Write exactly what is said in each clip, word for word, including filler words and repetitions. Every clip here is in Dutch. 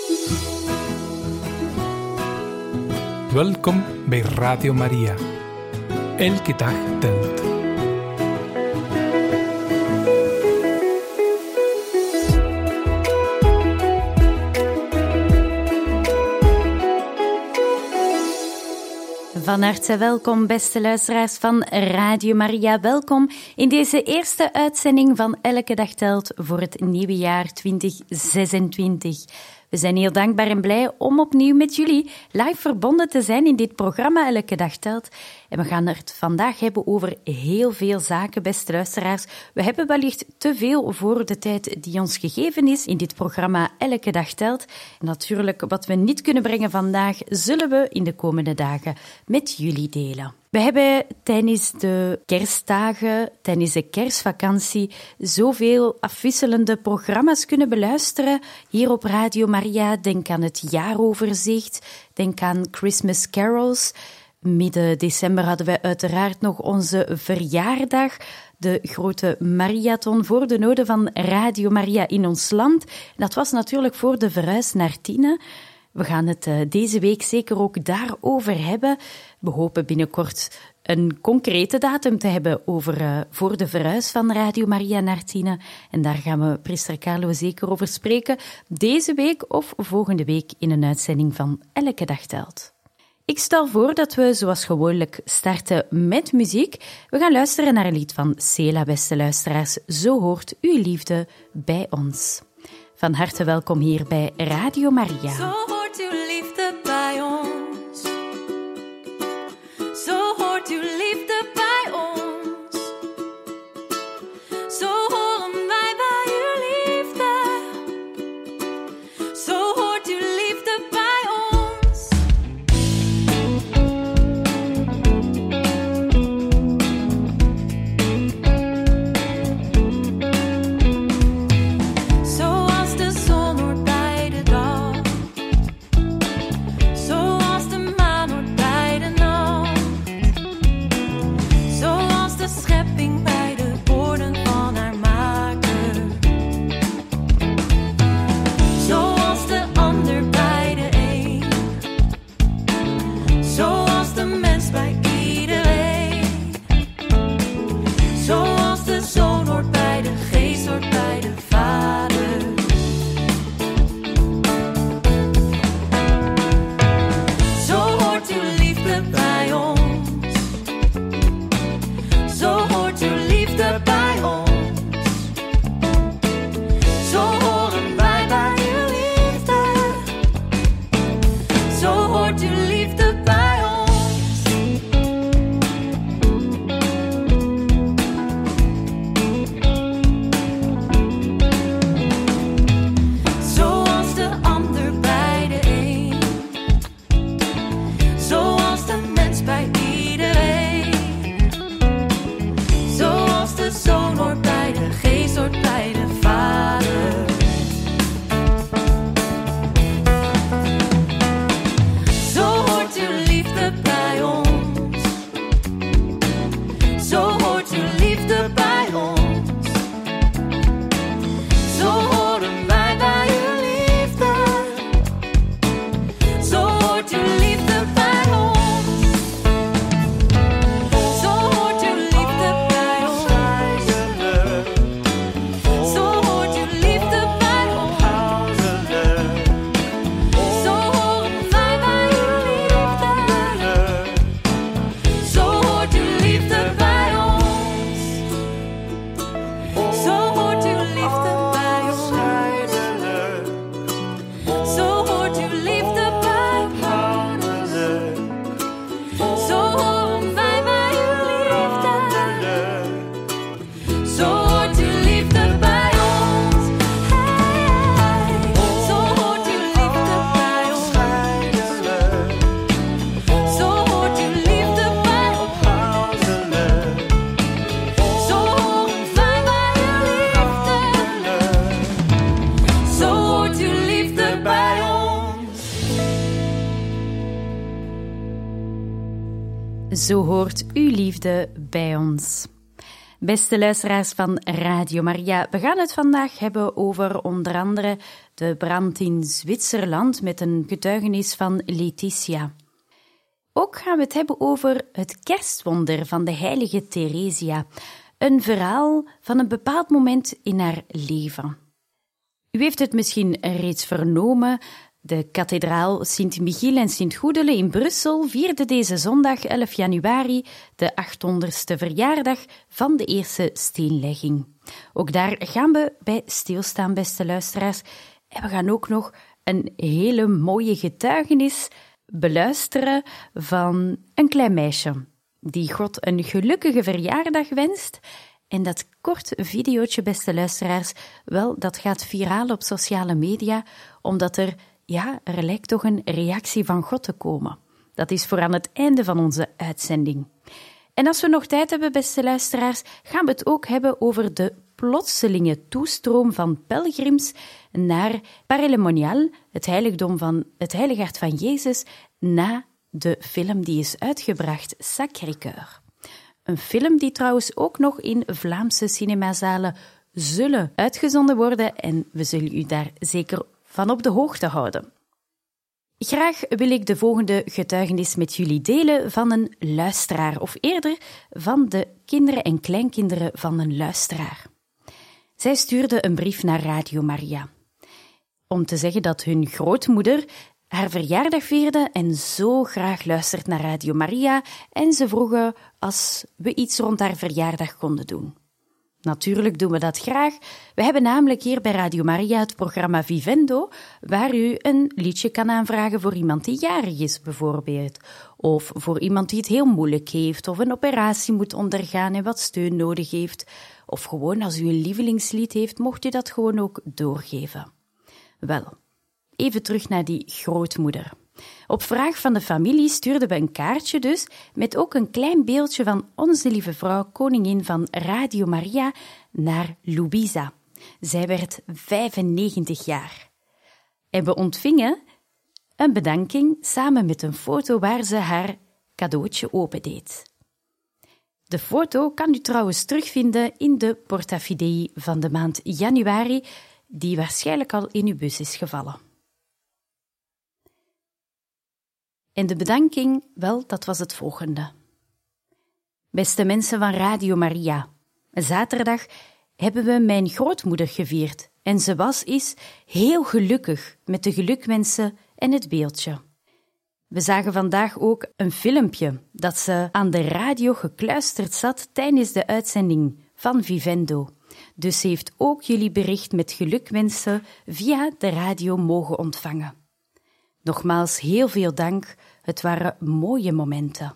Welkom bij Radio Maria. Elke dag telt. Van harte welkom, beste luisteraars van Radio Maria. Welkom in deze eerste uitzending van Elke Dag Telt voor het nieuwe jaar twintig zesentwintig. We zijn heel dankbaar en blij om opnieuw met jullie live verbonden te zijn in dit programma Elke Dag Telt. En we gaan het vandaag hebben over heel veel zaken, beste luisteraars. We hebben wellicht te veel voor de tijd die ons gegeven is in dit programma Elke Dag Telt. En natuurlijk, wat we niet kunnen brengen vandaag, zullen we in de komende dagen met jullie delen. We hebben tijdens de kerstdagen, tijdens de kerstvakantie, zoveel afwisselende programma's kunnen beluisteren hier op Radio Maria. Denk aan het jaaroverzicht, denk aan Christmas carols. Midden december hadden wij uiteraard nog onze verjaardag, de grote marathon voor de noden van Radio Maria in ons land. Dat was natuurlijk voor de verhuis naar Tiene. We gaan het uh, deze week zeker ook daarover hebben. We hopen binnenkort een concrete datum te hebben over, uh, voor de verhuis van Radio Maria naar Tiene. En daar gaan we priester Carlo zeker over spreken, deze week of volgende week in een uitzending van Elke Dag Telt. Ik stel voor dat we zoals gewoonlijk starten met muziek. We gaan luisteren naar een lied van Sela, beste luisteraars. Zo hoort uw liefde bij ons. Van harte welkom hier bij Radio Maria. Zo hoort uw liefde bij ons. Zo hoort uw liefde bij ons. Zo horen wij bij uw liefde. Zo hoort uw liefde bij ons. Zoals de zon hoort bij de dag. Zoals de maan hoort bij de nacht. Zoals de schepping bij de woorden van haar maker. Zoals de ander bij de een. Zoals de mens bij iedereen. Zoals de zoon hoort bij de geest hoort bij de vader. Zo hoort uw liefde bij ons. Zo hoort uw liefde bij ons. Zo horen wij bij uw liefde. Zo hoort uw liefde bij ons. Zoals de ander bij de een. Zoals de mens bij iedereen. Zoals de zoon hoort bij de geest hoort bij de vader. Zo hoort uw liefde bij ons. Zo hoort uw liefde bij ons. Zo horen wij bij uw liefde. Zo hoort uw liefde bij ons. Zo hoort uw liefde bij ons. Zo hoort uw liefde bij ons. Zo horen wij bij uw liefde. Zo hoort uw liefde bij ons. Zo hoort uw liefde bij ons. Zo hoort uw liefde bij ons. Zo horen wij bij uw liefde. Zo hoort uw liefde bij ons. Hey, zo hoort uw liefde bij ons. Zo hoort uw liefde bij ons. Zo horen wij bij uw liefde. Zo hoort uw liefde bij ons. Zo hoort uw liefde bij ons. Beste luisteraars van Radio Maria, we gaan het vandaag hebben over onder andere de brand in Zwitserland met een getuigenis van Letitia. Ook gaan we het hebben over het kerstwonder van de heilige Theresia, een verhaal van een bepaald moment in haar leven. U heeft het misschien reeds vernomen. De kathedraal Sint-Michiel en Sint-Goedele in Brussel vierde deze zondag elf januari de achthonderdste verjaardag van de eerste steenlegging. Ook daar gaan we bij stilstaan, beste luisteraars. En we gaan ook nog een hele mooie getuigenis beluisteren van een klein meisje die God een gelukkige verjaardag wenst. En dat kort videootje, beste luisteraars, wel, dat gaat viraal op sociale media, omdat er Ja, er lijkt toch een reactie van God te komen. Dat is voor aan het einde van onze uitzending. En als we nog tijd hebben, beste luisteraars, gaan we het ook hebben over de plotselinge toestroom van pelgrims naar Paray-le-Monial, het heiligdom van het Heilige Hart van Jezus, na de film die is uitgebracht, Sacré-Cœur. Een film die trouwens ook nog in Vlaamse cinemazalen zullen uitgezonden worden en we zullen u daar zeker van op de hoogte houden. Graag wil ik de volgende getuigenis met jullie delen van een luisteraar, of eerder van de kinderen en kleinkinderen van een luisteraar. Zij stuurde een brief naar Radio Maria, om te zeggen dat hun grootmoeder haar verjaardag vierde en zo graag luistert naar Radio Maria, en ze vroegen als we iets rond haar verjaardag konden doen. Natuurlijk doen we dat graag. We hebben namelijk hier bij Radio Maria het programma Vivendo, waar u een liedje kan aanvragen voor iemand die jarig is, bijvoorbeeld. Of voor iemand die het heel moeilijk heeft, of een operatie moet ondergaan en wat steun nodig heeft. Of gewoon als u een lievelingslied heeft, mocht u dat gewoon ook doorgeven. Wel, even terug naar die grootmoeder. Op vraag van de familie stuurden we een kaartje dus, met ook een klein beeldje van onze lieve vrouw, koningin van Radio Maria, naar Louisa. Zij werd vijfennegentig jaar. En we ontvingen een bedanking samen met een foto waar ze haar cadeautje opendeed. De foto kan u trouwens terugvinden in de portafidei van de maand januari, die waarschijnlijk al in uw bus is gevallen. En de bedanking, wel, dat was het volgende. Beste mensen van Radio Maria, zaterdag hebben we mijn grootmoeder gevierd en ze was, is, heel gelukkig met de gelukwensen en het beeldje. We zagen vandaag ook een filmpje dat ze aan de radio gekluisterd zat tijdens de uitzending van Vivendo. Dus ze heeft ook jullie bericht met gelukwensen via de radio mogen ontvangen. Nogmaals, heel veel dank. Het waren mooie momenten.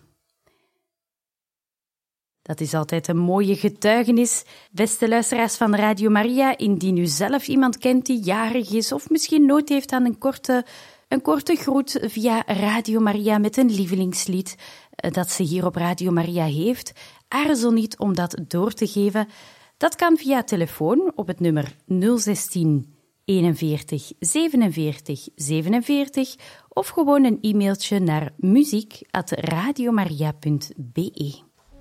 Dat is altijd een mooie getuigenis. Beste luisteraars van Radio Maria, indien u zelf iemand kent die jarig is of misschien nood heeft aan een korte, een korte groet via Radio Maria met een lievelingslied dat ze hier op Radio Maria heeft, aarzel niet om dat door te geven. Dat kan via telefoon op het nummer nul zestien eenenveertig zevenenveertig zevenenveertig of gewoon een e-mailtje naar muziek at radiomaria punt be.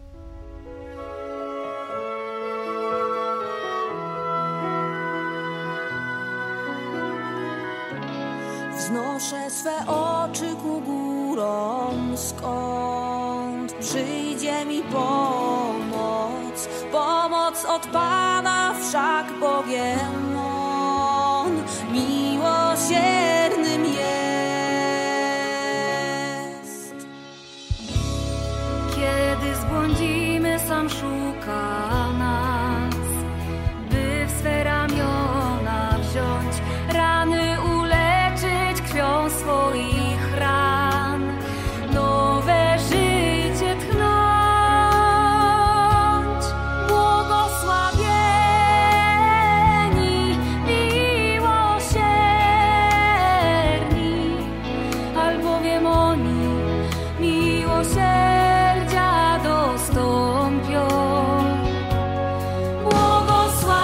Wznoszę swe oczy ku górom, skąd przyjdzie mi pomoc. Pomoc od Pana, wszak Bogiem On miłosiernym jest. Kiedy zbłądzimy, sam szuka nas, by w swe ramiona wziąć, rany uleczyć krwią swoich ran, nowe życie tchnąć. Błogosławieni, miłosierni, albowiem oni miłosierdzia dostąpią.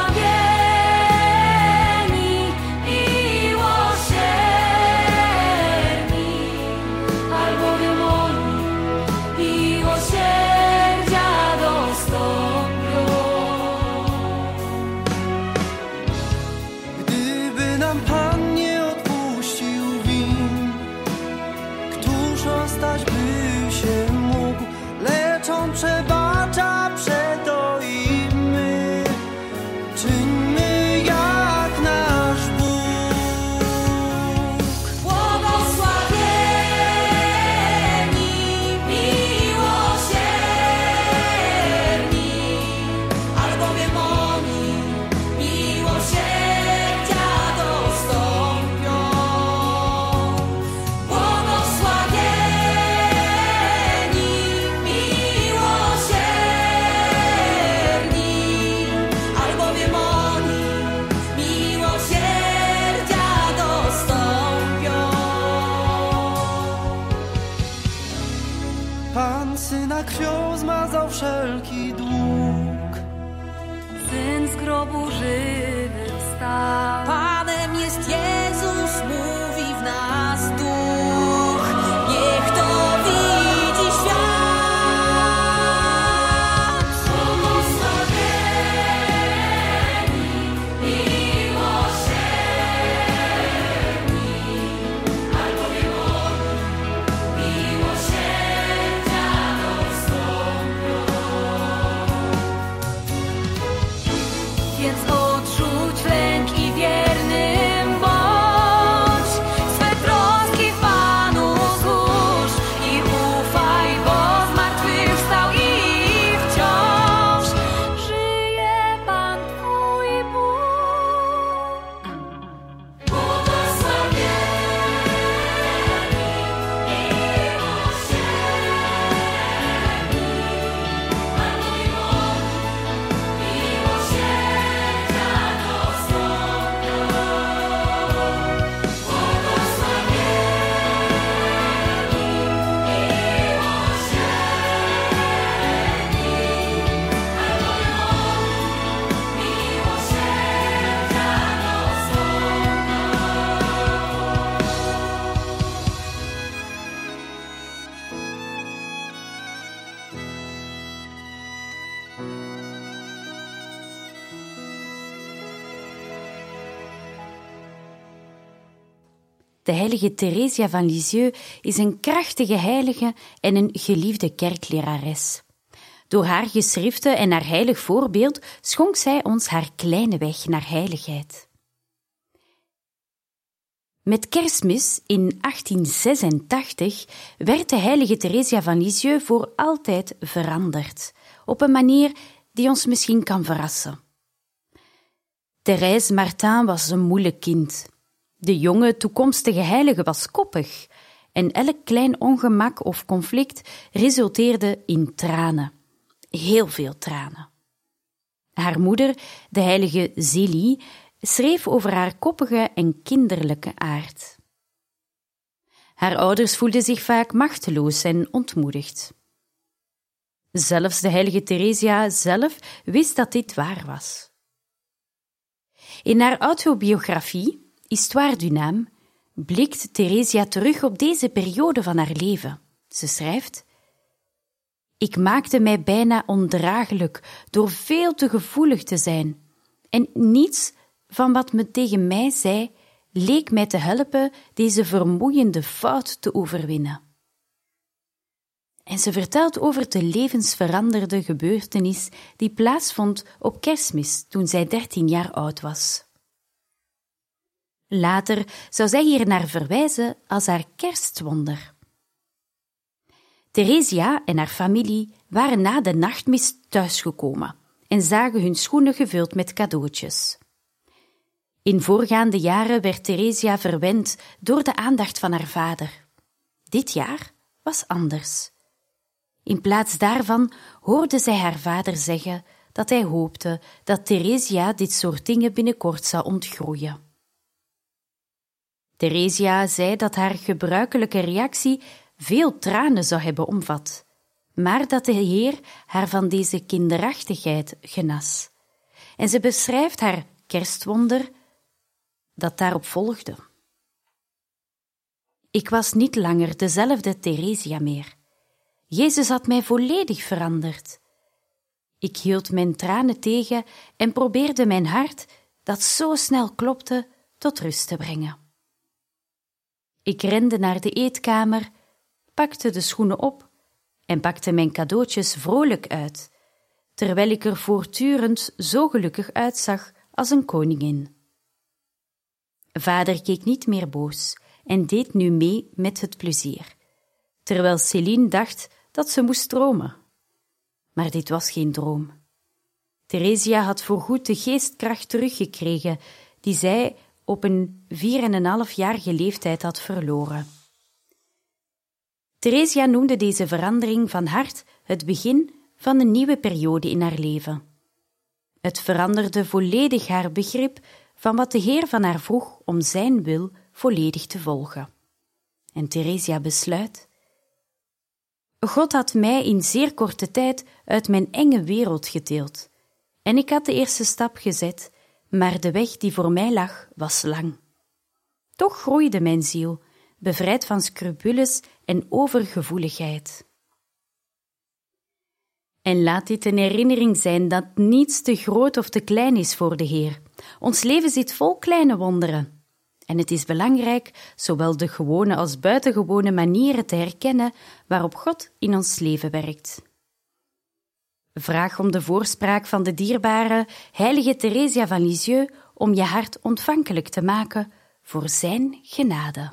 Błogosławieni, miłosierni, grobu żywy wstał. Panem jest Jezus, mówi w nas Duch. Niech to widzi świat. Więc odrzuć lęk i wiernym bądź. Swe troski w Panu złóż i ufaj, bo zmartwychwstał i wciąż żyje Pan Twój Bóg. Błogosławieni i miłosierni, Pan mój Bóg, miłosierdzia dostąpią. Błogosławieni i De heilige Theresia van Lisieux is een krachtige heilige en een geliefde kerklerares. Door haar geschriften en haar heilig voorbeeld schonk zij ons haar kleine weg naar heiligheid. Met Kerstmis in achttien zesentachtig werd de heilige Theresia van Lisieux voor altijd veranderd, op een manier die ons misschien kan verrassen. Thérèse Martin was een moeilijk kind. De jonge toekomstige heilige was koppig en elk klein ongemak of conflict resulteerde in tranen. Heel veel tranen. Haar moeder, de heilige Zélie, schreef over haar koppige en kinderlijke aard. Haar ouders voelden zich vaak machteloos en ontmoedigd. Zelfs de heilige Theresia zelf wist dat dit waar was. In haar autobiografie Histoire d'une âme blikt Theresia terug op deze periode van haar leven. Ze schrijft: Ik maakte mij bijna ondraaglijk door veel te gevoelig te zijn, en niets van wat men tegen mij zei leek mij te helpen deze vermoeiende fout te overwinnen. En ze vertelt over de levensveranderde gebeurtenis die plaatsvond op Kerstmis toen zij dertien jaar oud was. Later zou zij hier naar verwijzen als haar kerstwonder. Theresia en haar familie waren na de nachtmis thuisgekomen en zagen hun schoenen gevuld met cadeautjes. In voorgaande jaren werd Theresia verwend door de aandacht van haar vader. Dit jaar was anders. In plaats daarvan hoorde zij haar vader zeggen dat hij hoopte dat Theresia dit soort dingen binnenkort zou ontgroeien. Theresia zei dat haar gebruikelijke reactie veel tranen zou hebben omvat, maar dat de Heer haar van deze kinderachtigheid genas. En ze beschrijft haar kerstwonder dat daarop volgde. Ik was niet langer dezelfde Theresia meer. Jezus had mij volledig veranderd. Ik hield mijn tranen tegen en probeerde mijn hart, dat zo snel klopte, tot rust te brengen. Ik rende naar de eetkamer, pakte de schoenen op en pakte mijn cadeautjes vrolijk uit, terwijl ik er voortdurend zo gelukkig uitzag als een koningin. Vader keek niet meer boos en deed nu mee met het plezier, terwijl Céline dacht dat ze moest dromen. Maar dit was geen droom. Theresia had voorgoed de geestkracht teruggekregen die zij op een vier en een halfjarige leeftijd had verloren. Theresia noemde deze verandering van hart het begin van een nieuwe periode in haar leven. Het veranderde volledig haar begrip van wat de Heer van haar vroeg om zijn wil volledig te volgen. En Theresia besluit: God had mij in zeer korte tijd uit mijn enge wereld getild. en ik had de eerste stap gezet, maar de weg die voor mij lag was lang. Toch groeide mijn ziel, bevrijd van scrupules en overgevoeligheid. En laat dit een herinnering zijn dat niets te groot of te klein is voor de Heer. Ons leven zit vol kleine wonderen. En het is belangrijk zowel de gewone als buitengewone manieren te herkennen waarop God in ons leven werkt. Vraag om de voorspraak van de dierbare heilige Theresia van Lisieux om je hart ontvankelijk te maken voor zijn genade.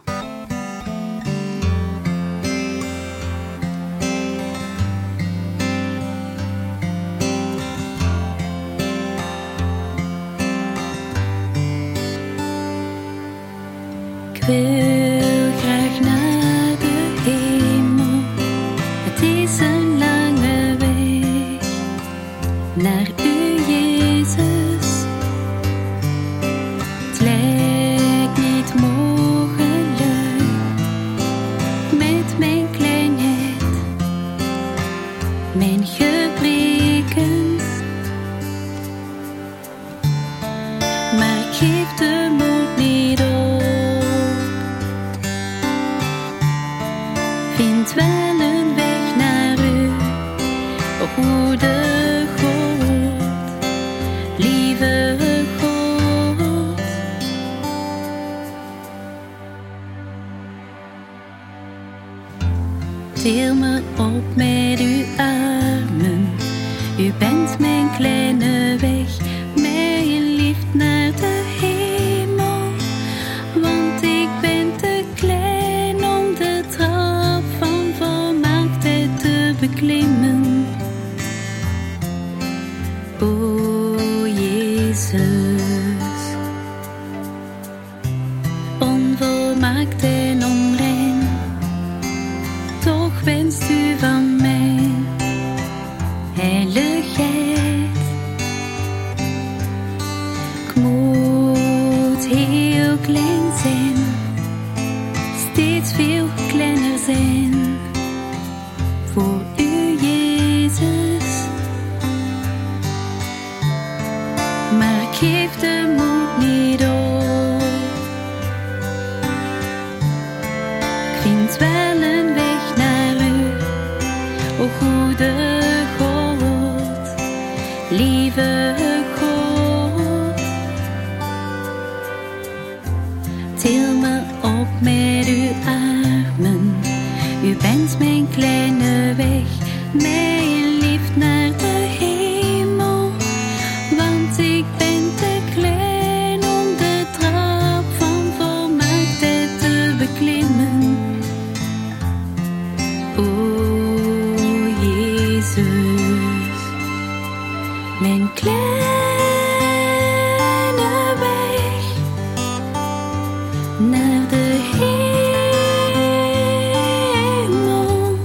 Ik wil graag naar de hemel. Het is een lange weg naar u, Jezus. Het lijkt niet mogelijk met mijn kleinheid, mijn gebreken. Maar ik geef de moed niet op. Vind wel een weg naar u, o goede God, lieve God. Til me op met uw armen, u bent mijn kleine weg, mijn liefde naar de hemel, want ik ben te klein om de trap van volmaaktheid te beklimmen. O Jezus, onvolmaakt en onrein, toch wenst u van mij heiligheid. Ik moet heel klein zijn, steeds veel kleiner zijn voor u, Jezus. Maar ik geef de moed niet op. Ik vind wel een weg naar u, o goede God, lieve God. Til me op met uw armen, u bent mijn kleine weg, mijn liefde naar de hemel, want ik ben te klein om de trap van volmaaktheid te beklimmen. O Jezus, mijn kleine weg naar de hemel.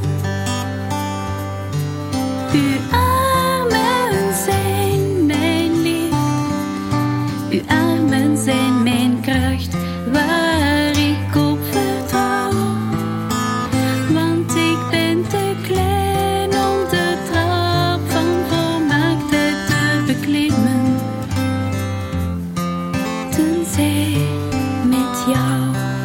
Uw armen zijn mijn liefde, uw armen zijn mijn kracht, waar ik op vertrouw. Want ik ben te klein om de trap van volmaaktheid te beklimmen, tenzij met jou.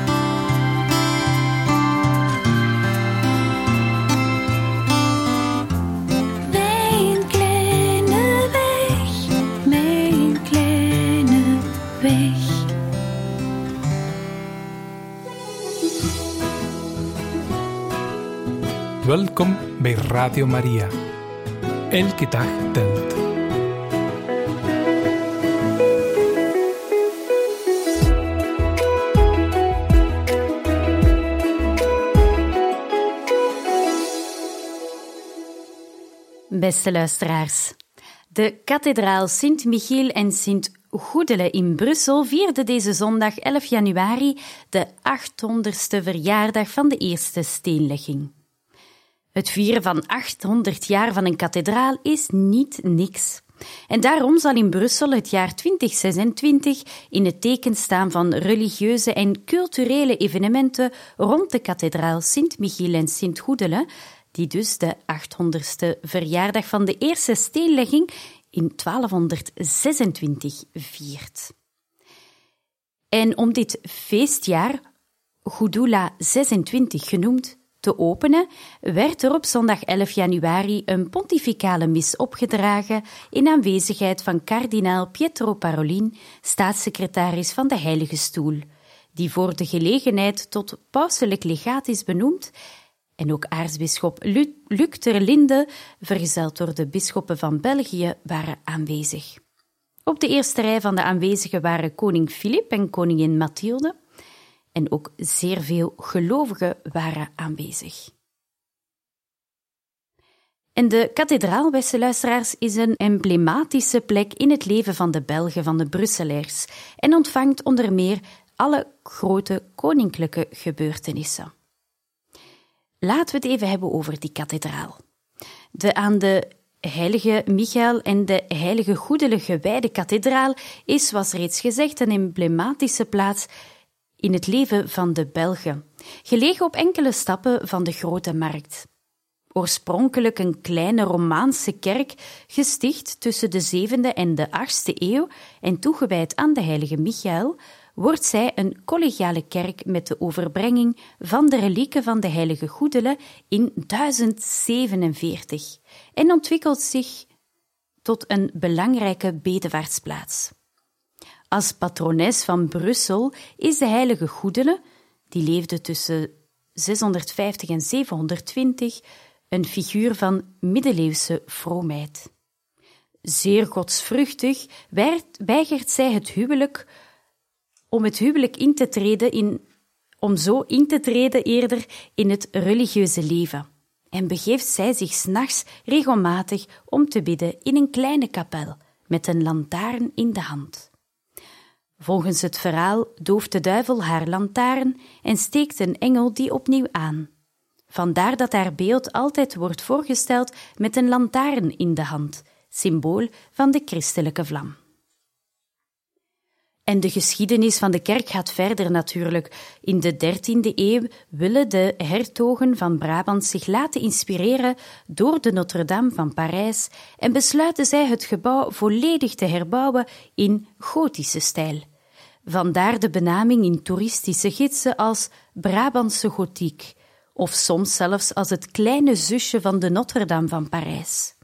Mijn kleine weg, mijn kleine weg. Welkom bij Radio Maria. Elke dag telt. Beste luisteraars, de kathedraal Sint-Michiel en Sint-Goedele in Brussel vierde deze zondag elf januari de achthonderdste verjaardag van de eerste steenlegging. Het vieren van achthonderd jaar van een kathedraal is niet niks. En daarom zal in Brussel het jaar twintig zesentwintig in het teken staan van religieuze en culturele evenementen rond de kathedraal Sint-Michiel en Sint-Goedele, die dus de achthonderdste verjaardag van de eerste steenlegging in twaalfhonderdzesentwintig viert. En om dit feestjaar, Gudula zesentwintig genoemd, te openen, werd er op zondag elf januari een pontificale mis opgedragen in aanwezigheid van kardinaal Pietro Parolin, staatssecretaris van de Heilige Stoel, die voor de gelegenheid tot pauselijk legaat is benoemd, en ook aartsbisschop Luc ter Linde, vergezeld door de bisschoppen van België, waren aanwezig. Op de eerste rij van de aanwezigen waren koning Filip en koningin Mathilde, en ook zeer veel gelovigen waren aanwezig. En de kathedraal, beste luisteraars, is een emblematische plek in het leven van de Belgen, van de Brusselaars, en ontvangt onder meer alle grote koninklijke gebeurtenissen. Laten we het even hebben over die kathedraal. De aan de heilige Michael en de heilige Goedele gewijde kathedraal is, zoals reeds gezegd, een emblematische plaats in het leven van de Belgen, gelegen op enkele stappen van de Grote Markt. Oorspronkelijk een kleine Romaanse kerk, gesticht tussen de zevende en de achtste eeuw en toegewijd aan de heilige Michael, wordt zij een collegiale kerk met de overbrenging van de relieken van de heilige Goedele in duizend zevenenveertig en ontwikkelt zich tot een belangrijke bedevaartsplaats. Als patrones van Brussel is de heilige Goedele, die leefde tussen zeshonderdvijftig en zevenhonderdtwintig, een figuur van middeleeuwse vroomheid. Zeer godsvruchtig weigert zij het huwelijk om het huwelijk in te treden in, om zo in te treden eerder in het religieuze leven, en begeeft zij zich 's nachts regelmatig om te bidden in een kleine kapel met een lantaarn in de hand. Volgens het verhaal dooft de duivel haar lantaarn en steekt een engel die opnieuw aan. Vandaar dat haar beeld altijd wordt voorgesteld met een lantaarn in de hand, symbool van de christelijke vlam. En de geschiedenis van de kerk gaat verder natuurlijk. In de dertiende eeuw willen de hertogen van Brabant zich laten inspireren door de Notre-Dame van Parijs en besluiten zij het gebouw volledig te herbouwen in gotische stijl. Vandaar de benaming in toeristische gidsen als Brabantse gotiek, of soms zelfs als het kleine zusje van de Notre-Dame van Parijs.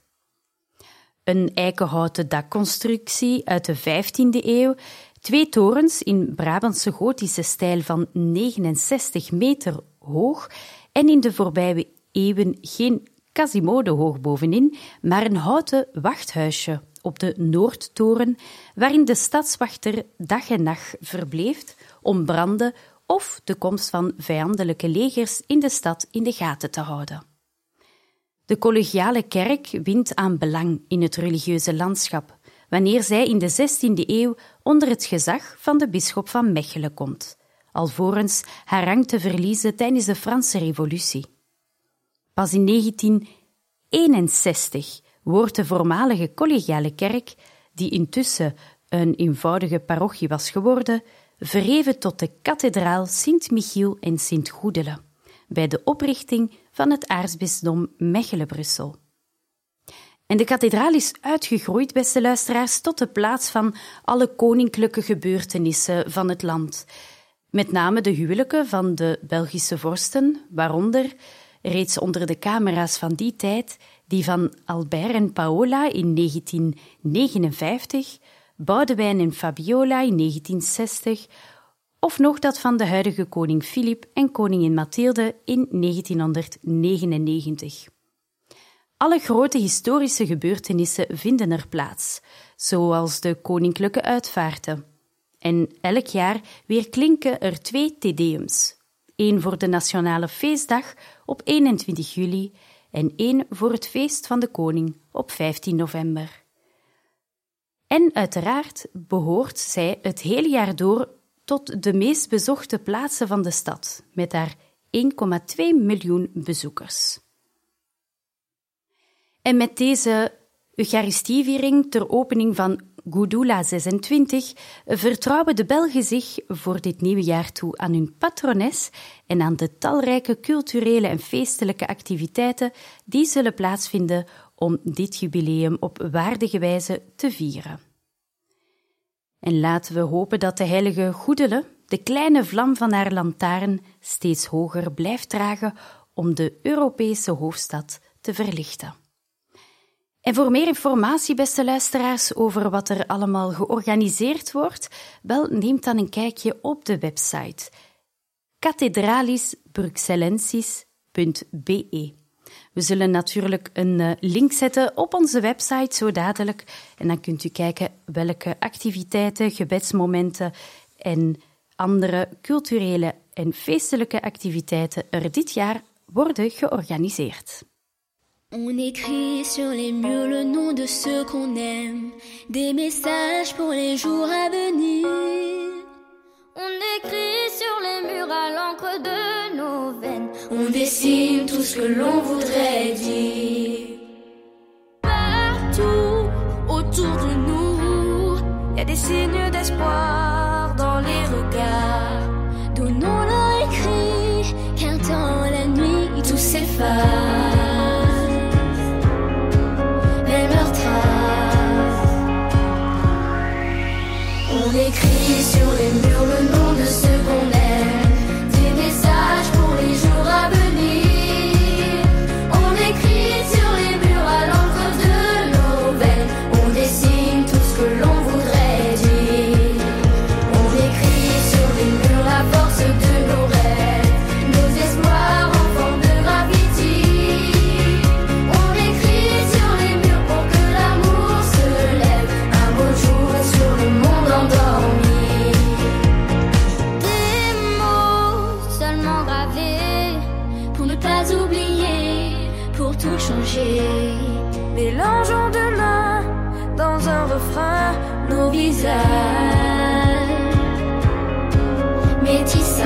Een eikenhouten dakconstructie uit de vijftiende eeuw, twee torens in Brabantse gotische stijl van negenenzestig meter hoog en in de voorbije eeuwen geen Quasimodo hoog bovenin, maar een houten wachthuisje op de Noordtoren, waarin de stadswachter dag en nacht verbleef om branden of de komst van vijandelijke legers in de stad in de gaten te houden. De collegiale kerk wint aan belang in het religieuze landschap, wanneer zij in de zestiende eeuw onder het gezag van de bisschop van Mechelen komt, alvorens haar rang te verliezen tijdens de Franse Revolutie. Pas in negentien eenenzestig wordt de voormalige collegiale kerk, die intussen een eenvoudige parochie was geworden, verheven tot de kathedraal Sint-Michiel en Sint-Goedele, bij de oprichting van het aartsbisdom Mechelen-Brussel. En de kathedraal is uitgegroeid, beste luisteraars, tot de plaats van alle koninklijke gebeurtenissen van het land. Met name de huwelijken van de Belgische vorsten, waaronder, reeds onder de camera's van die tijd, die van Albert en Paola in negentien negenenvijftig, Boudewijn en Fabiola in negentien zestig, of nog dat van de huidige koning Filip en koningin Mathilde in negentienhonderdnegenennegentig. Alle grote historische gebeurtenissen vinden er plaats, zoals de koninklijke uitvaarten. En elk jaar weer klinken er twee Tedeums. Eén voor de nationale feestdag op eenentwintig juli en één voor het feest van de koning op vijftien november. En uiteraard behoort zij het hele jaar door tot de meest bezochte plaatsen van de stad, met haar één komma twee miljoen bezoekers. En met deze Eucharistieviering ter opening van Gudula zesentwintig vertrouwen de Belgen zich voor dit nieuwe jaar toe aan hun patrones en aan de talrijke culturele en feestelijke activiteiten die zullen plaatsvinden om dit jubileum op waardige wijze te vieren. En laten we hopen dat de heilige Goedele de kleine vlam van haar lantaarn steeds hoger blijft dragen om de Europese hoofdstad te verlichten. En voor meer informatie, beste luisteraars, over wat er allemaal georganiseerd wordt, wel, neem dan een kijkje op de website cathedralis bruxellensis punt b e. We zullen natuurlijk een link zetten op onze website zo dadelijk en dan kunt u kijken welke activiteiten, gebedsmomenten en andere culturele en feestelijke activiteiten er dit jaar worden georganiseerd. On écrit sur les murs le nom de ceux qu'on aime, des messages pour les jours à venir. On écrit sur les murs à l'encre de nos veines, on dessine tout ce que l'on voudrait dire. Partout autour de nous, y a des signes d'espoir dans les regards. Donnons-leur écrit, car dans la nuit tout s'efface. On écrit sur les murs le nom de ceux qu'on aime, des messages pour les jours à venir. On écrit sur les murs à l'encre de nos veines, on dessine tout ce que l'on voudrait dire. On écrit sur les murs la force de nos rêves, nos espoirs en forme de graffiti. On écrit sur les murs pour que l'amour se lève un beau jour sur le monde endormi. Des mots seulement gravés Pour ne pas oublier, pour tout changer. mélangeons demain dans un refrain Nos visages métissage.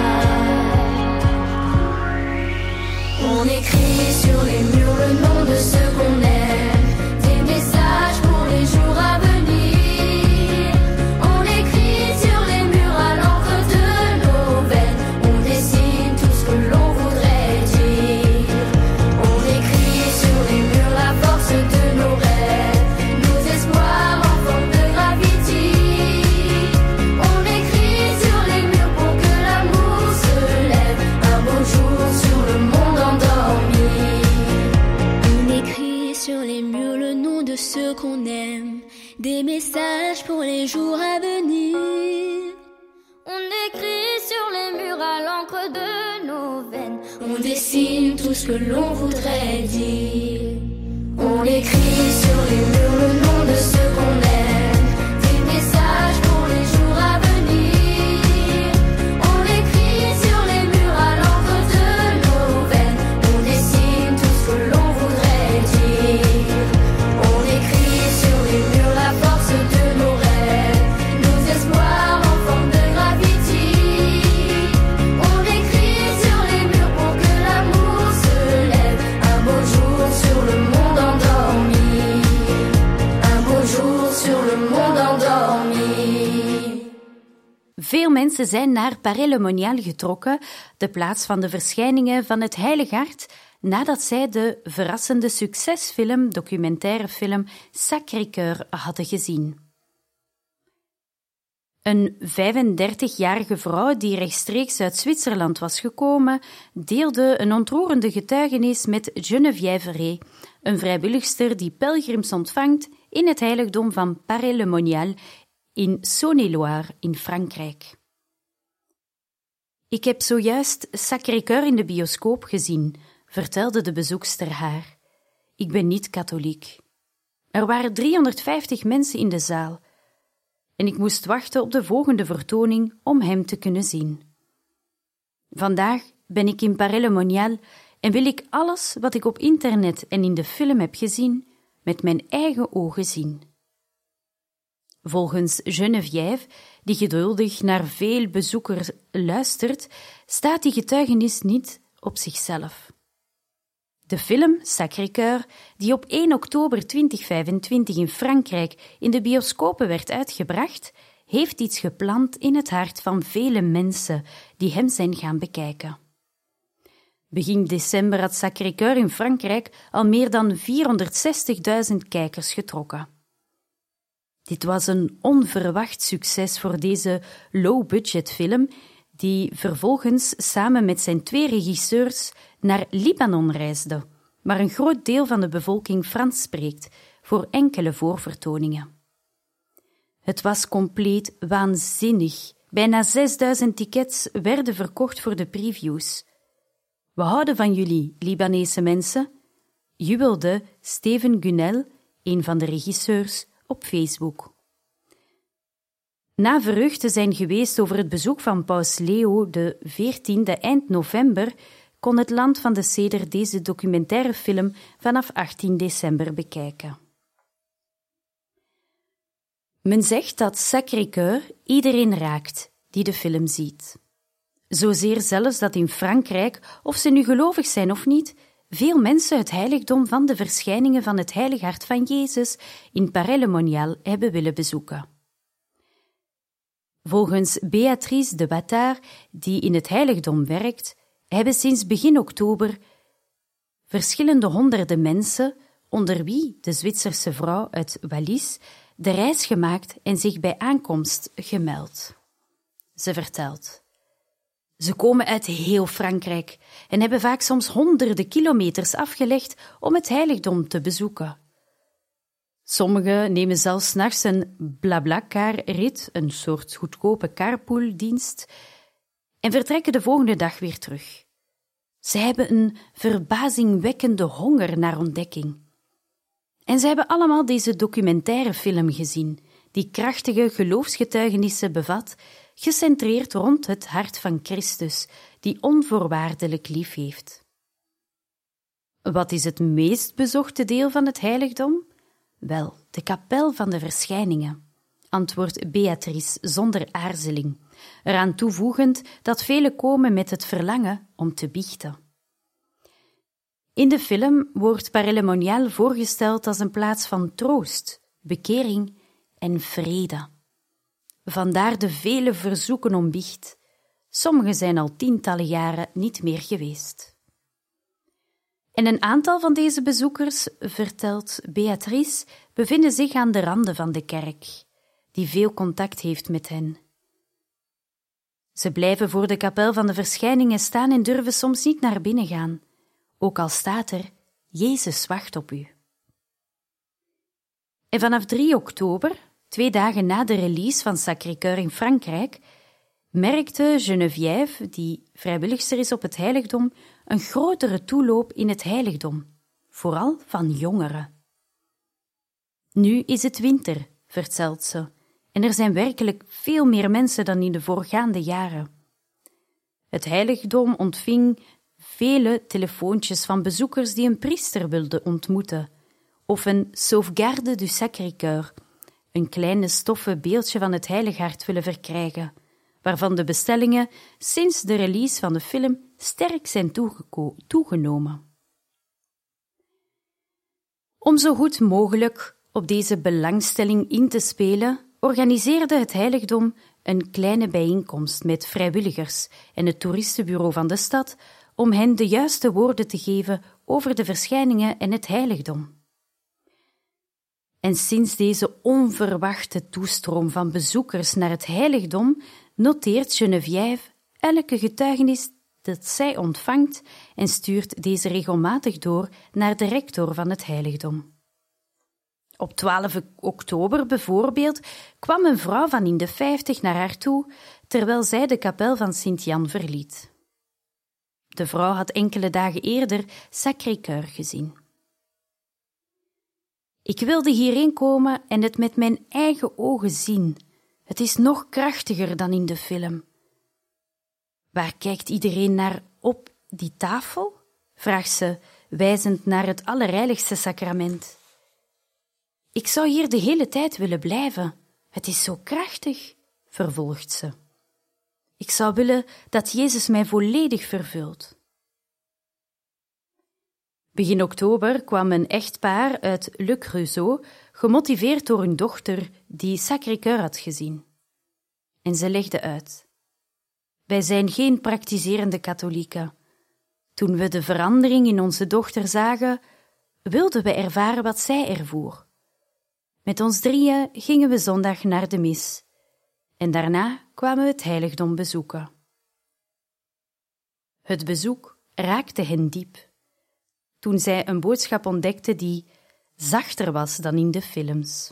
On écrit sur les murs le nom de ceux qu'on aime, des messages pour les jours à venir. On écrit sur les murs à l'encre de nos veines, on dessine tout ce que l'on voudrait dire. On écrit sur les murs la force de nos rêves, nos espoirs en forme de graffiti. On écrit sur les murs pour que l'amour se lève un beau jour sur le monde endormi. On écrit sur les murs le nom de ceux qu'on aime, des messages pour les jours à venir. On écrit sur les murs à l'encre de nos veines, On dessine tout ce que l'on voudrait dire. On écrit sur les murs le nom de ceux qu'on aime, des messages pour les jours à venir. On écrit sur les murs à l'encre de nos veines, on dessine tout ce que l'on voudrait dire. On écrit sur les murs la force de nos rêves, nos espoirs en forme de graffiti. On écrit sur les murs pour que l'amour se lève un beau jour sur le monde endormi. Un beau jour sur le monde endormi. Veel mensen zijn naar Paray-le-Monial getrokken, de plaats van de verschijningen van het Heilig Hart, nadat zij de verrassende succesfilm, documentairefilm Sacré-Cœur hadden gezien. Een vijfendertigjarige vrouw die rechtstreeks uit Zwitserland was gekomen, deelde een ontroerende getuigenis met Geneviève Rey, een vrijwilligster die pelgrims ontvangt in het heiligdom van Paray-le-Monial in Saône-et-Loire in Frankrijk. Ik heb zojuist Sacré-Cœur in de bioscoop gezien, vertelde de bezoekster haar. Ik ben niet katholiek. Er waren driehonderdvijftig mensen in de zaal en ik moest wachten op de volgende vertoning om hem te kunnen zien. Vandaag ben ik in Paray-le-Monial en wil ik alles wat ik op internet en in de film heb gezien met mijn eigen ogen zien. Volgens Geneviève, die geduldig naar veel bezoekers luistert, staat die getuigenis niet op zichzelf. De film Sacré-Cœur, die op één oktober tweeduizend vijfentwintig in Frankrijk in de bioscopen werd uitgebracht, heeft iets geplant in het hart van vele mensen die hem zijn gaan bekijken. Begin december had Sacré-Cœur in Frankrijk al meer dan vierhonderdzestigduizend kijkers getrokken. Dit was een onverwacht succes voor deze low-budget film, die vervolgens samen met zijn twee regisseurs naar Libanon reisde, waar een groot deel van de bevolking Frans spreekt, voor enkele voorvertoningen. Het was compleet waanzinnig. Bijna zesduizend tickets werden verkocht voor de previews. We houden van jullie, Libanese mensen, jubelde Steven Gunel, een van de regisseurs, op Facebook. Na geruchten zijn geweest over het bezoek van paus Leo de veertiende eind november, kon het land van de Ceder deze documentaire film vanaf achttien december bekijken. Men zegt dat Sacré-Cœur iedereen raakt die de film ziet. Zozeer zelfs dat in Frankrijk, of ze nu gelovig zijn of niet, veel mensen het heiligdom van de verschijningen van het Heilig Hart van Jezus in Paray-le-Monial hebben willen bezoeken. Volgens Béatrice de Battard, die in het heiligdom werkt, hebben sinds begin oktober verschillende honderden mensen, onder wie de Zwitserse vrouw uit Wallis, de reis gemaakt en zich bij aankomst gemeld. Ze vertelt: Ze komen uit heel Frankrijk en hebben vaak soms honderden kilometers afgelegd om het heiligdom te bezoeken. Sommigen nemen zelfs 's nachts een BlaBlaCar-rit, een soort goedkope carpooldienst, en vertrekken de volgende dag weer terug. Ze hebben een verbazingwekkende honger naar ontdekking. En ze hebben allemaal deze documentaire film gezien, die krachtige geloofsgetuigenissen bevat, gecentreerd rond het hart van Christus, die onvoorwaardelijk lief heeft. Wat is het meest bezochte deel van het heiligdom? Wel, de kapel van de verschijningen, antwoordt Béatrice zonder aarzeling, eraan toevoegend dat velen komen met het verlangen om te biechten. In de film wordt Paray-le-Monial voorgesteld als een plaats van troost, bekering en vrede. Vandaar de vele verzoeken om biecht. Sommige zijn al tientallen jaren niet meer geweest. En een aantal van deze bezoekers, vertelt Béatrice, bevinden zich aan de randen van de kerk, die veel contact heeft met hen. Ze blijven voor de kapel van de verschijningen staan en durven soms niet naar binnen gaan, ook al staat er: Jezus wacht op u. En vanaf drie oktober, twee dagen na de release van Sacré-Cœur in Frankrijk, merkte Geneviève, die vrijwilligster is op het heiligdom, een grotere toeloop in het heiligdom, vooral van jongeren. Nu is het winter, vertelt ze, en er zijn werkelijk veel meer mensen dan in de voorgaande jaren. Het heiligdom ontving vele telefoontjes van bezoekers die een priester wilden ontmoeten, of een sauvegarde du Sacré-Cœur, een kleine stoffen beeldje van het Heilig Hart willen verkrijgen, waarvan de bestellingen sinds de release van de film sterk zijn toegeko- toegenomen. Om zo goed mogelijk op deze belangstelling in te spelen, organiseerde het heiligdom een kleine bijeenkomst met vrijwilligers en het toeristenbureau van de stad om hen de juiste woorden te geven over de verschijningen en het heiligdom. En sinds deze onverwachte toestroom van bezoekers naar het heiligdom noteert Geneviève elke getuigenis dat zij ontvangt en stuurt deze regelmatig door naar de rector van het heiligdom. Op twaalf oktober bijvoorbeeld kwam een vrouw van in de vijftig naar haar toe, terwijl zij de kapel van Sint-Jan verliet. De vrouw had enkele dagen eerder Sacré-Cœur gezien. Ik wilde hierheen komen en het met mijn eigen ogen zien. Het is nog krachtiger dan in de film. Waar kijkt iedereen naar op die tafel? Vraagt ze, wijzend naar het allerheiligste sacrament. Ik zou hier de hele tijd willen blijven. Het is zo krachtig, vervolgt ze. Ik zou willen dat Jezus mij volledig vervult. Begin oktober kwam een echtpaar uit Le Creusot, gemotiveerd door hun dochter, die Sacré-Cœur had gezien. En ze legde uit: Wij zijn geen praktiserende katholieken. Toen we de verandering in onze dochter zagen, wilden we ervaren wat zij ervoer. Met ons drieën gingen we zondag naar de mis en daarna kwamen we het heiligdom bezoeken. Het bezoek raakte hen diep, toen zij een boodschap ontdekte die zachter was dan in de films.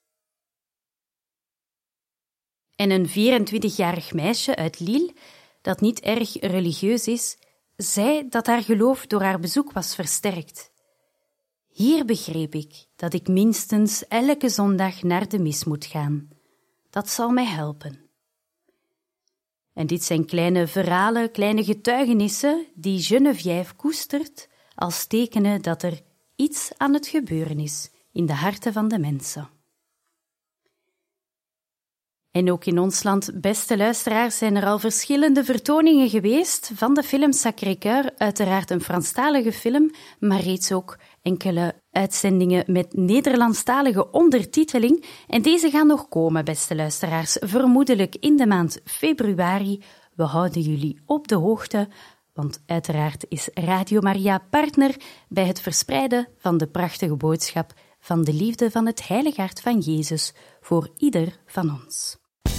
En een vierentwintigjarig meisje uit Lille, dat niet erg religieus is, zei dat haar geloof door haar bezoek was versterkt. Hier begreep ik dat ik minstens elke zondag naar de mis moet gaan. Dat zal mij helpen. En dit zijn kleine verhalen, kleine getuigenissen die Geneviève koestert als tekenen dat er iets aan het gebeuren is in de harten van de mensen. En ook in ons land, beste luisteraars, zijn er al verschillende vertoningen geweest van de film Sacré-Cœur, uiteraard een Franstalige film, maar reeds ook enkele uitzendingen met Nederlandstalige ondertiteling. En deze gaan nog komen, beste luisteraars, vermoedelijk in de maand februari. We houden jullie op de hoogte, want uiteraard is Radio Maria partner bij het verspreiden van de prachtige boodschap van de liefde van het Heilige Hart van Jezus voor ieder van ons.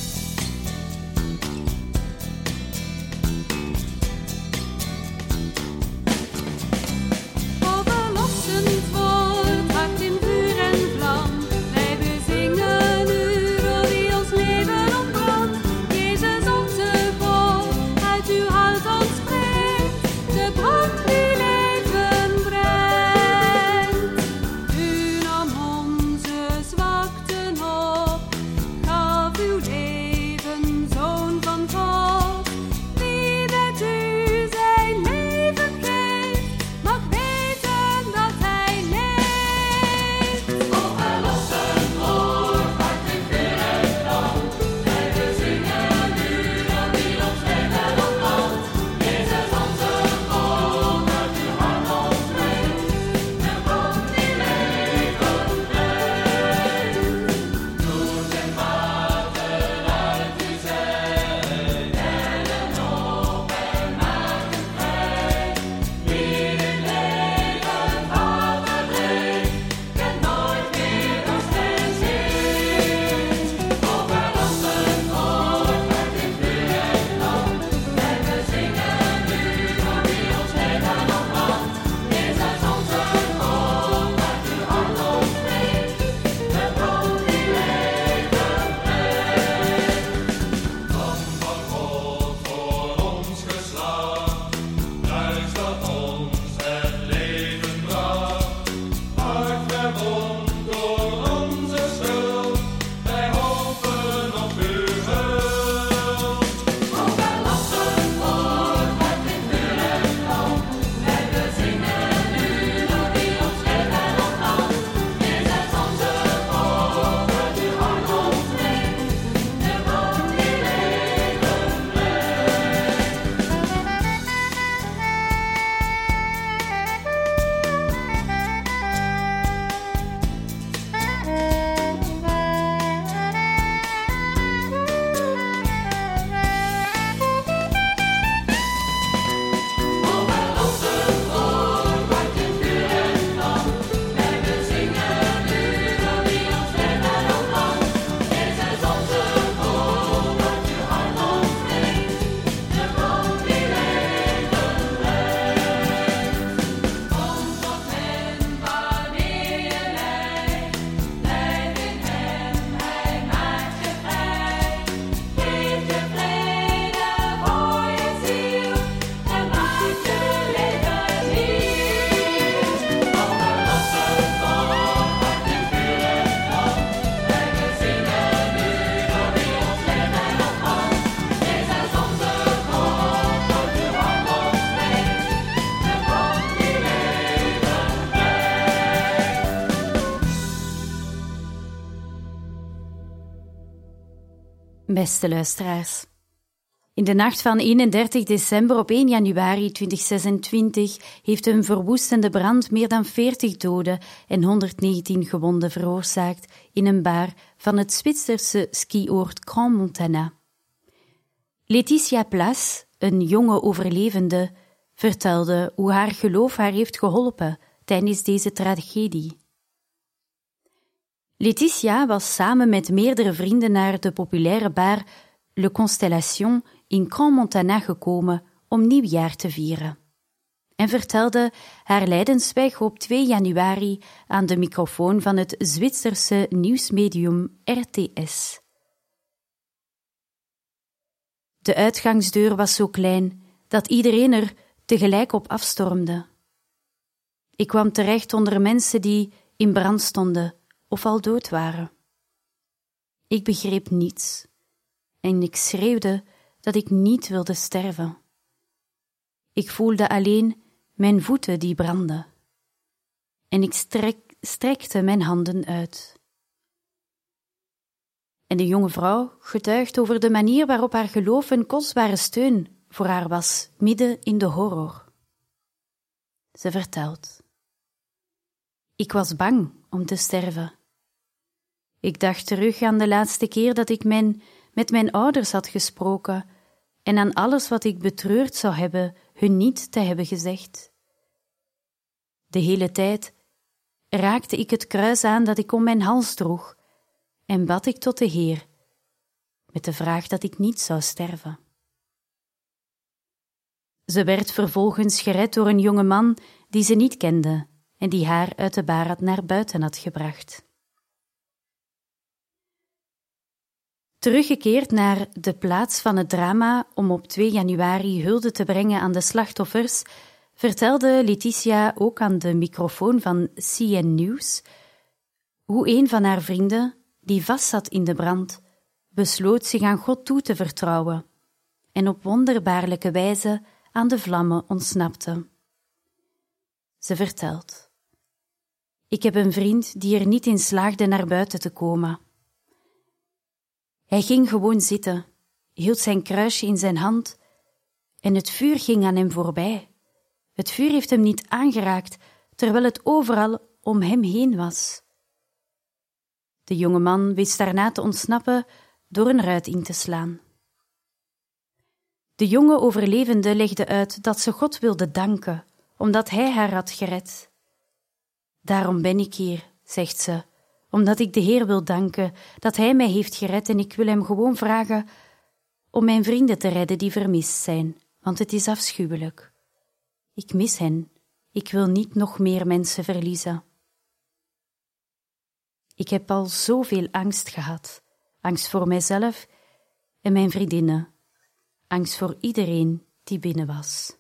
Beste luisteraars, in de nacht van eenendertig december op één januari tweeduizend zesentwintig heeft een verwoestende brand meer dan veertig doden en hondertnegentien gewonden veroorzaakt in een bar van het Zwitserse skioord Crans-Montana. Laetitia Plas, een jonge overlevende, vertelde hoe haar geloof haar heeft geholpen tijdens deze tragedie. Laetitia was samen met meerdere vrienden naar de populaire bar Le Constellation in Crans-Montana gekomen om nieuwjaar te vieren en vertelde haar lijdensweg op twee januari aan de microfoon van het Zwitserse nieuwsmedium R T S. De uitgangsdeur was zo klein dat iedereen er tegelijk op afstormde. Ik kwam terecht onder mensen die in brand stonden of al dood waren. Ik begreep niets en ik schreeuwde dat ik niet wilde sterven. Ik voelde alleen mijn voeten die brandden en ik strek, strekte mijn handen uit. En de jonge vrouw getuigt over de manier waarop haar geloof een kostbare steun voor haar was, midden in de horror. Ze vertelt: Ik was bang om te sterven. Ik dacht terug aan de laatste keer dat ik mijn, met mijn ouders had gesproken en aan alles wat ik betreurd zou hebben hun niet te hebben gezegd. De hele tijd raakte ik het kruis aan dat ik om mijn hals droeg en bad ik tot de Heer, met de vraag dat ik niet zou sterven. Ze werd vervolgens gered door een jonge man die ze niet kende en die haar uit de bar naar buiten had gebracht. Teruggekeerd naar de plaats van het drama om op twee januari hulde te brengen aan de slachtoffers, vertelde Laetitia ook aan de microfoon van C N News hoe een van haar vrienden, die vastzat in de brand, besloot zich aan God toe te vertrouwen en op wonderbaarlijke wijze aan de vlammen ontsnapte. Ze vertelt: Ik heb een vriend die er niet in slaagde naar buiten te komen. Hij ging gewoon zitten, hield zijn kruisje in zijn hand en het vuur ging aan hem voorbij. Het vuur heeft hem niet aangeraakt, terwijl het overal om hem heen was. De jonge man wist daarna te ontsnappen door een ruit in te slaan. De jonge overlevende legde uit dat ze God wilde danken, omdat hij haar had gered. Daarom ben ik hier, zegt ze, omdat ik de Heer wil danken dat hij mij heeft gered en ik wil hem gewoon vragen om mijn vrienden te redden die vermist zijn, want het is afschuwelijk. Ik mis hen. Ik wil niet nog meer mensen verliezen. Ik heb al zoveel angst gehad. Angst voor mijzelf en mijn vriendinnen. Angst voor iedereen die binnen was.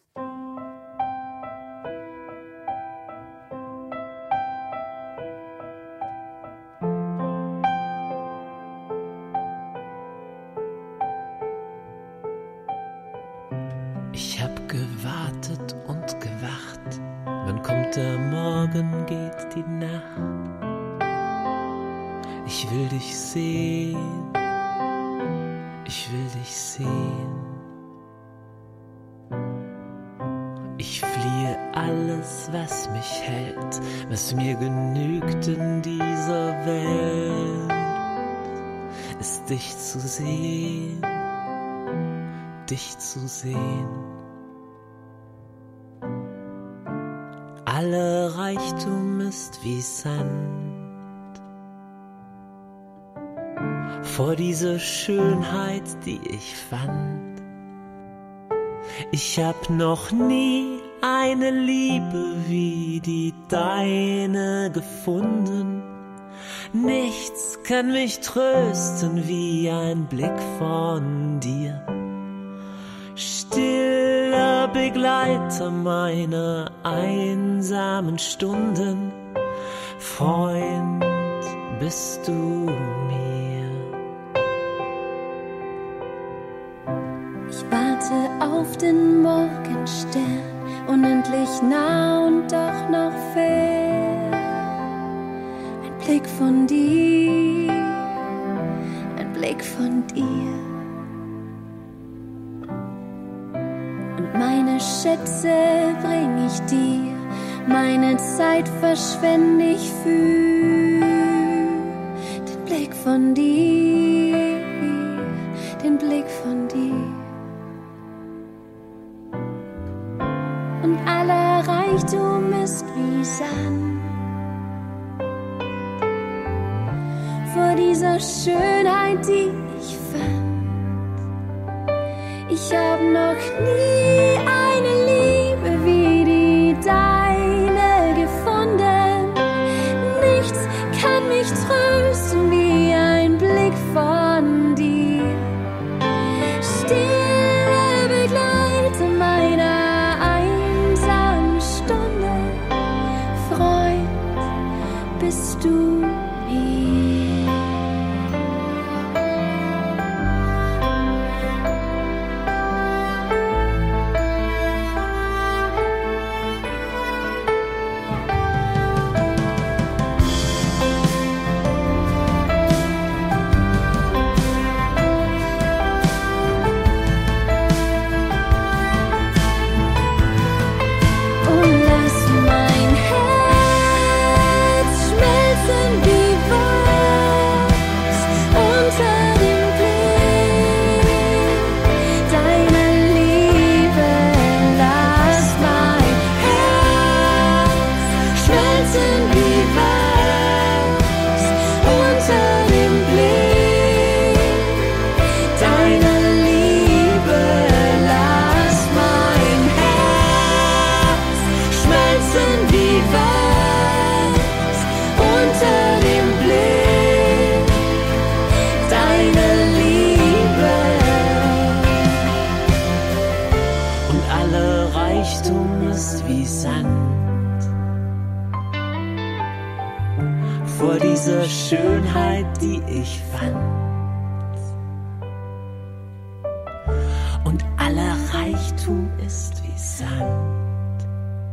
Ich hab gewartet und gewacht. Wann kommt der Morgen, geht die Nacht? Ich will dich sehen, ich will dich sehen. Ich fliehe alles, was mich hält, was mir genügt in dieser Welt, ist dich zu sehen, dich zu sehen. Aller Reichtum ist wie Sand vor dieser Schönheit, die ich fand. Ich hab noch nie eine Liebe wie die deine gefunden. Nichts kann mich trösten wie ein Blick von dir. Stiller Begleiter meiner einsamen Stunden, Freund bist du mir. Ich warte auf den Morgenstern, unendlich nah und doch noch fern. Ein Blick von dir, ein Blick von dir. Und meine Schätze bring ich dir, meine Zeit verschwende ich für den Blick von dir, den Blick von dir. und aller Reichtum ist wie Sand. Vor dieser Schönheit, die ich fand. Ich hab noch nie eine Liebe wie die deine gefunden. Nichts kann mich trösten wie ein Blick von dir. Stille Begleiter meiner einsamen Stunde. Freund, bist du mir. Vor dieser Schönheit, die ich fand. Und aller Reichtum ist wie Sand.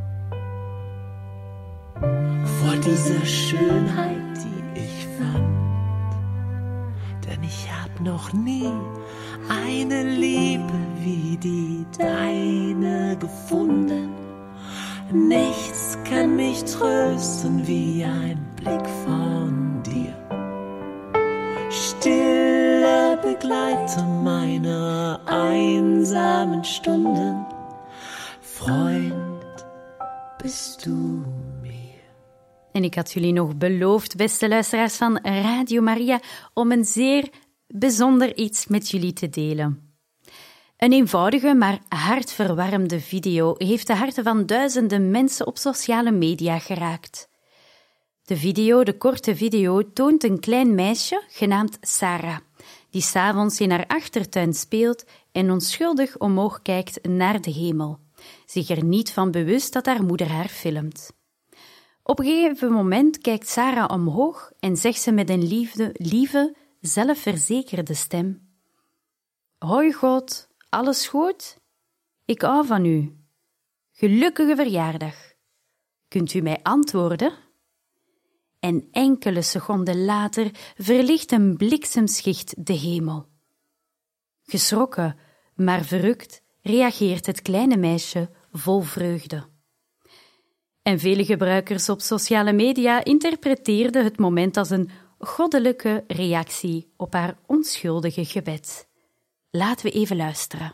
Vor dieser Schönheit, die ich fand. Denn ich hab noch nie eine Liebe wie die deine gefunden. Nichts kann mich trösten wie ein Blick von dir. Stiller Begleiter meiner einsamen Stunden. Freund, bist du mir. En ik had jullie nog beloofd, beste luisteraars van Radio Maria, om een zeer bijzonder iets met jullie te delen. Een eenvoudige, maar hartverwarmende video heeft de harten van duizenden mensen op sociale media geraakt. De video, de korte video, toont een klein meisje genaamd Sarah, die 's avonds in haar achtertuin speelt en onschuldig omhoog kijkt naar de hemel, zich er niet van bewust dat haar moeder haar filmt. Op een gegeven moment kijkt Sarah omhoog en zegt ze met een liefde, lieve, zelfverzekerde stem: Hoi God, alles goed? Ik hou van u. Gelukkige verjaardag. Kunt u mij antwoorden? En enkele seconden later verlicht een bliksemschicht de hemel. Geschrokken, maar verrukt, reageert het kleine meisje vol vreugde. En vele gebruikers op sociale media interpreteerden het moment als een goddelijke reactie op haar onschuldige gebed. Laten we even luisteren.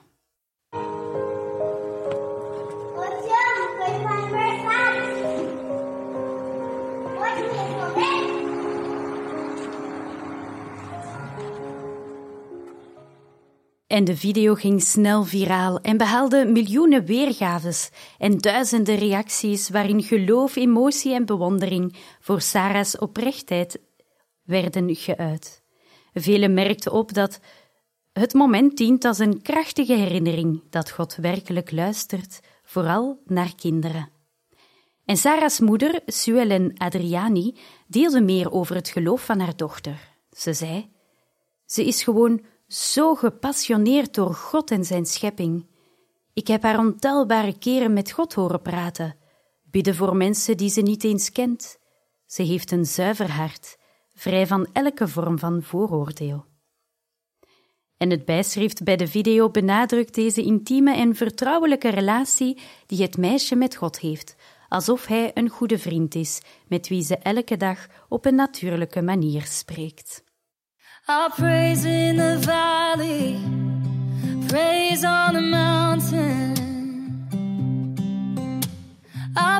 En de video ging snel viraal en behaalde miljoenen weergaves en duizenden reacties waarin geloof, emotie en bewondering voor Sarah's oprechtheid werden geuit. Velen merkten op dat het moment dient als een krachtige herinnering dat God werkelijk luistert, vooral naar kinderen. En Sarah's moeder, Suellen Adriani, deelde meer over het geloof van haar dochter. Ze zei: Ze is gewoon zo gepassioneerd door God en zijn schepping. Ik heb haar ontelbare keren met God horen praten, bidden voor mensen die ze niet eens kent. Ze heeft een zuiver hart, vrij van elke vorm van vooroordeel. En het bijschrift bij de video benadrukt deze intieme en vertrouwelijke relatie die het meisje met God heeft, alsof hij een goede vriend is, met wie ze elke dag op een natuurlijke manier spreekt. I'll praise in the valley, praise on the mountain.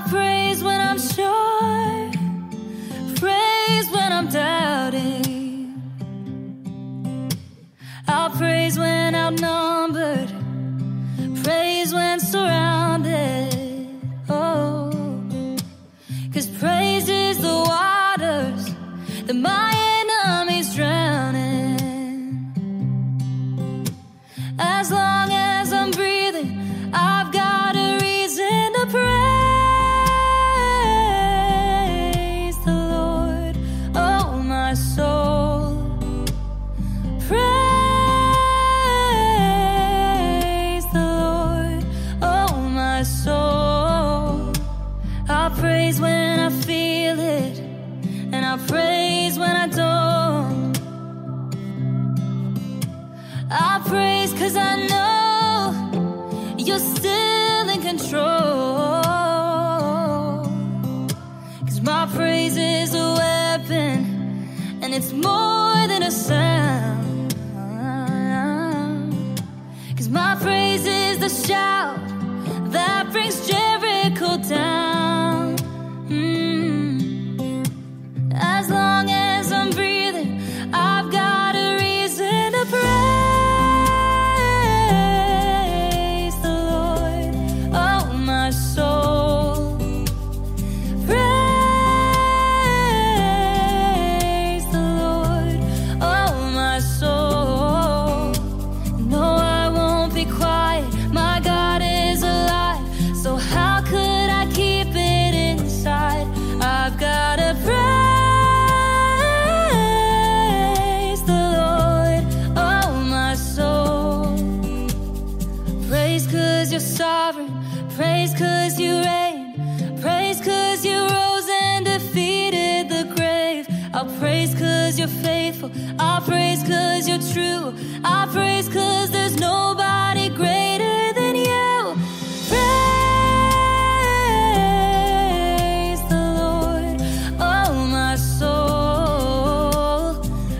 praise when I'm sure, praise when I'm doubting. I'll praise when outnumbered, praise when surrounded. Oh, 'cause praise is the waters that my enemies drowning. As long as I'm breathing, I've got a reason to praise the Lord, oh my soul. Praise the Lord, oh my soul. I'll praise when I feel it, and I'll praise when I don't. I'll praise 'cause I know you're still in control. 'Cause my praise is a weapon, and it's more than a sound. 'Cause my praise is the shout that brings Jericho down. Mm. As long as I'm breathing, I've got a reason to praise. Sovereign, praise 'cause you reign, praise 'cause you rose and defeated the grave. I'll praise 'cause you're faithful, I'll praise 'cause you're true, I'll praise 'cause there's nobody greater than you. Praise the Lord, oh my soul.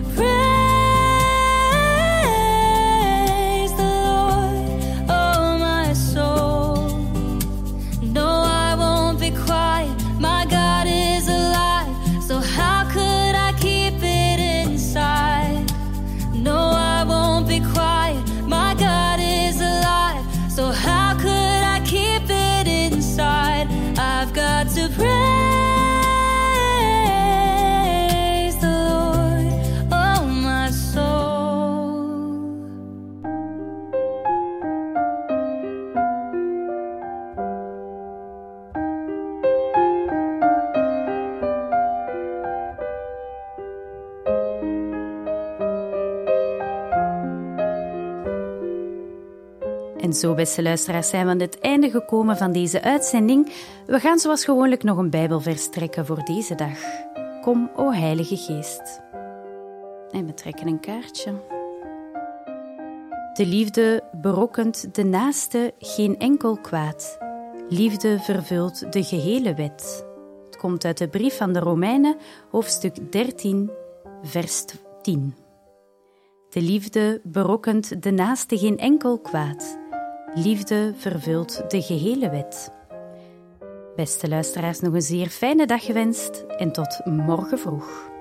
Praise the Lord, oh my soul. No, I won't be quiet, my God is alive, so how could I keep it inside? No, I won't be quiet, my God is alive, so how could I keep it inside? I've got to praise the Lord, oh my soul. En zo, beste luisteraars, zijn we aan het einde gekomen van deze uitzending. We gaan zoals gewoonlijk nog een Bijbelvers trekken voor deze dag. Kom, o Heilige Geest. En we trekken een kaartje. De liefde berokkent de naaste geen enkel kwaad. Liefde vervult de gehele wet. Het komt uit de brief van de Romeinen, hoofdstuk dertien, vers tien. De liefde berokkent de naaste geen enkel kwaad. Liefde vervult de gehele wet. Beste luisteraars, nog een zeer fijne dag gewenst en tot morgen vroeg.